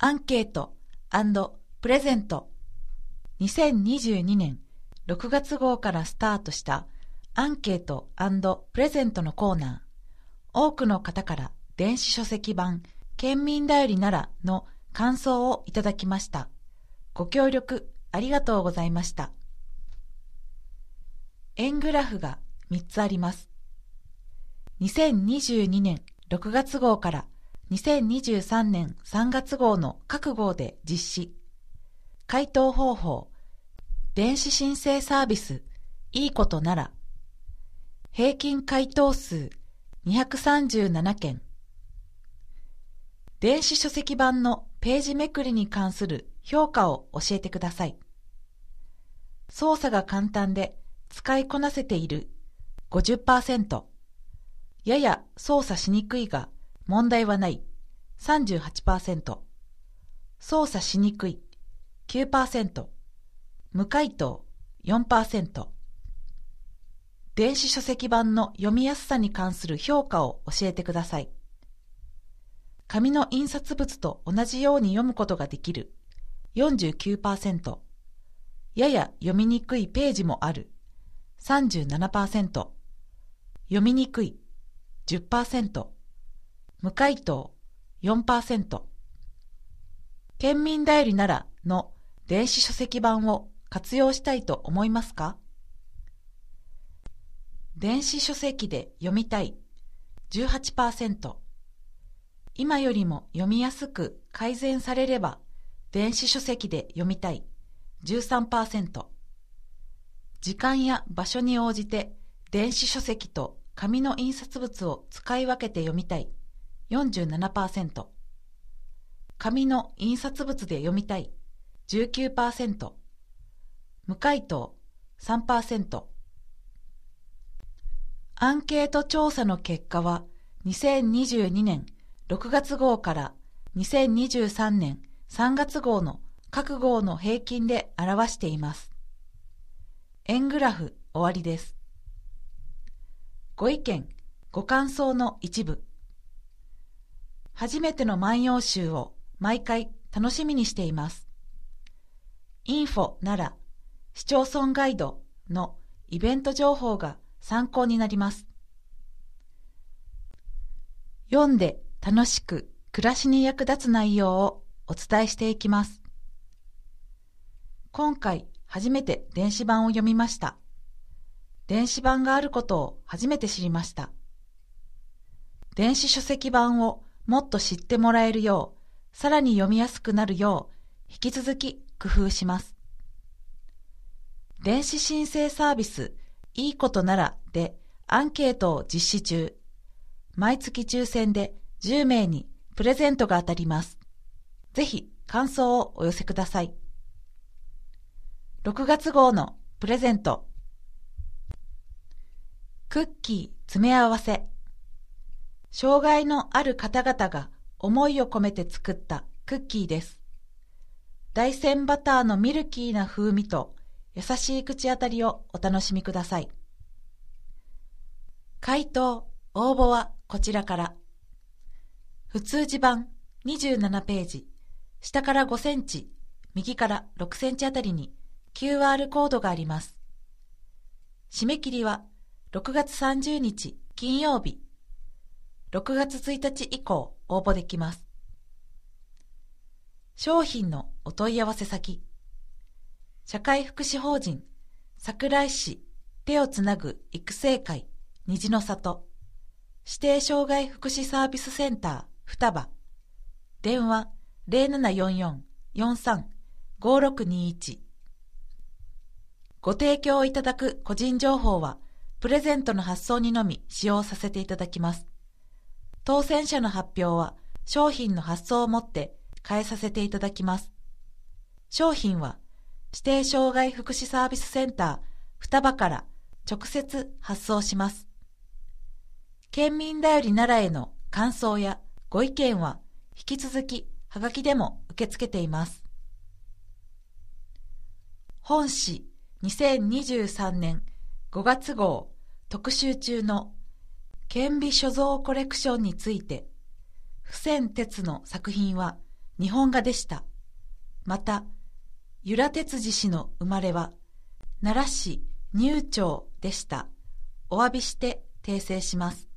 アンケート&プレゼント。2022年6月号からスタートしたアンケート&プレゼントのコーナー。多くの方から電子書籍版県民だよりならの感想をいただきました。ご協力ありがとうございました。円グラフが3つあります。2022年6月号から2023年3月号の各号で実施。回答方法、電子申請サービス、いいことなら。平均回答数237件。電子書籍版のページめくりに関する評価を教えてください。操作が簡単で使いこなせている 50%。やや操作しにくいが問題はない 38%。操作しにくい 9%。無回答 4%。電子書籍版の読みやすさに関する評価を教えてください。紙の印刷物と同じように読むことができる 49%。やや読みにくいページもある 37%。読みにくい 10%。無回答 4%。県民だよりならの電子書籍版を活用したいと思いますか？電子書籍で読みたい 18%。今よりも読みやすく改善されれば電子書籍で読みたい 13%。時間や場所に応じて電子書籍と紙の印刷物を使い分けて読みたい 47%。紙の印刷物で読みたい 19%。無回答 3%。アンケート調査の結果は2022年6月号から2023年3月号の各号の平均で表しています。円グラフ終わりです。ご意見、ご感想の一部。初めての万葉集を毎回楽しみにしています。インフォなら市町村ガイドのイベント情報が参考になります。読んで楽しく暮らしに役立つ内容をお伝えしていきます。今回初めて電子版を読みました。電子版があることを初めて知りました。電子書籍版をもっと知ってもらえるよう、さらに読みやすくなるよう、引き続き工夫します。電子申請サービス、いいことならでアンケートを実施中。毎月抽選で10名にプレゼントが当たります。ぜひ感想をお寄せください。6月号のプレゼント。クッキー詰め合わせ。障害のある方々が思いを込めて作ったクッキーです。大山バターのミルキーな風味と優しい口当たりをお楽しみください。回答・応募はこちらから。普通字版27ページ、下から5センチ、右から6センチあたりに QR コードがあります。締め切りは6月30日金曜日。6月1日以降応募できます。商品のお問い合わせ先。社会福祉法人桜井市手をつなぐ育成会虹の里指定障害福祉サービスセンター双葉電話 0744-43-5621。 ご提供いただく個人情報はプレゼントの発送にのみ使用させていただきます。当選者の発表は商品の発送をもって変えさせていただきます。商品は指定障害福祉サービスセンター双葉から直接発送します。県民だより奈良への感想やご意見は引き続きはがきでも受け付けています。本誌2023年5月号特集中の顕微所蔵コレクションについて、付箋哲の作品は日本画でした。また、由良哲司氏の生まれは、奈良市入町でした。お詫びして訂正します。